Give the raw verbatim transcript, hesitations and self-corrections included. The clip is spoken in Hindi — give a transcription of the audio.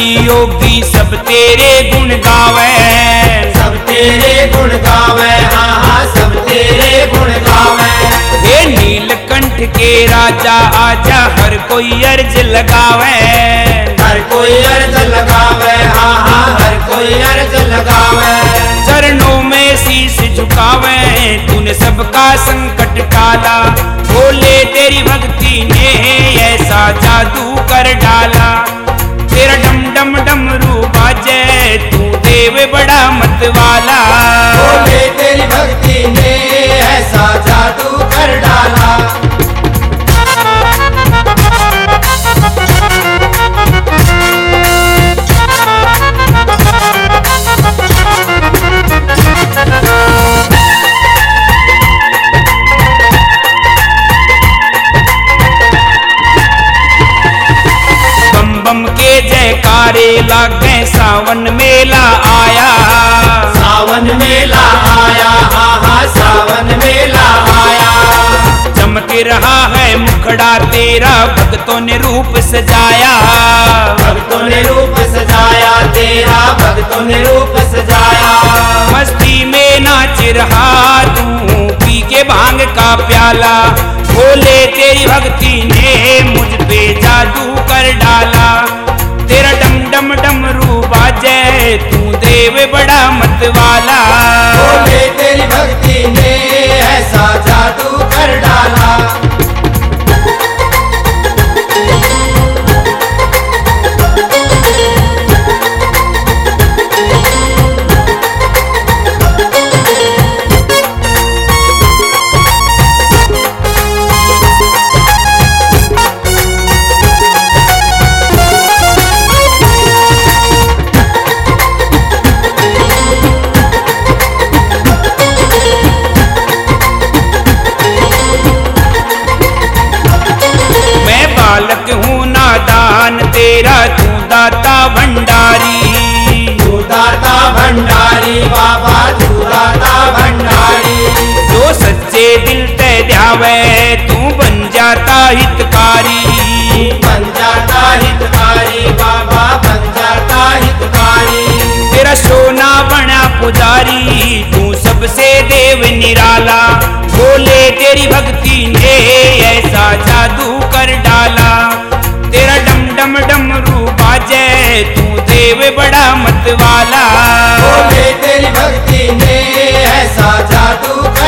सन्यासी योगी सब तेरे गुण गावे, सब तेरे गुण गावे, हाँ हाँ सब तेरे गुण गावे। हे नीलकंठ के राजा आजा हर कोई अर्ज लगावे, हर कोई अर्ज लगावे, हाँ हाँ हर कोई अर्ज लगावे। चरणों में शीश झुकावे तूने सबका संकट टाला, बोले तेरी भक्ति ने ऐसा जादू कर डाला। तेरा डम डम डमरू बाजे तू देव बड़ा मतवाला, बोले तेरी भक्ति ने ऐसा जादू कर डाला। जयकारे लागे सावन मेला आया, सावन मेला आया, हाँ हाँ सावन मेला आया। चमक रहा है मुखड़ा तेरा भक्तों ने रूप सजाया, भक्तों ने रूप सजाया तेरा, भक्तों ने रूप सजाया। मस्ती में नाच रहा तू पी के भांग का प्याला, बोले तेरी भक्ति ने मुझ पे जादू कर डाला। तेरा डम डम डमरू बाजे तू देव बड़ा मतवाला, बोले तेरी भक्ति ने ऐसा जादू कर डाला। बालक हूँ नादान तेरा तू दाता भंडारी, तू दाता भंडारी बाबा तू दाता भंडारी। जो सच्चे दिल ते ध्यावे तू बन जाता हितकारी, बन जाता हितकारी बाबा बन जाता हितकारी। तेरा सोना बना पुजारी तू सबसे देव निराला, बोले तेरी भक्ति ने ऐसा जादू कर डाला। तेरा डम डम डमरू बाजे तू देव बड़ा मतवाला, बोले तेरी भक्ति ने ऐसा जादू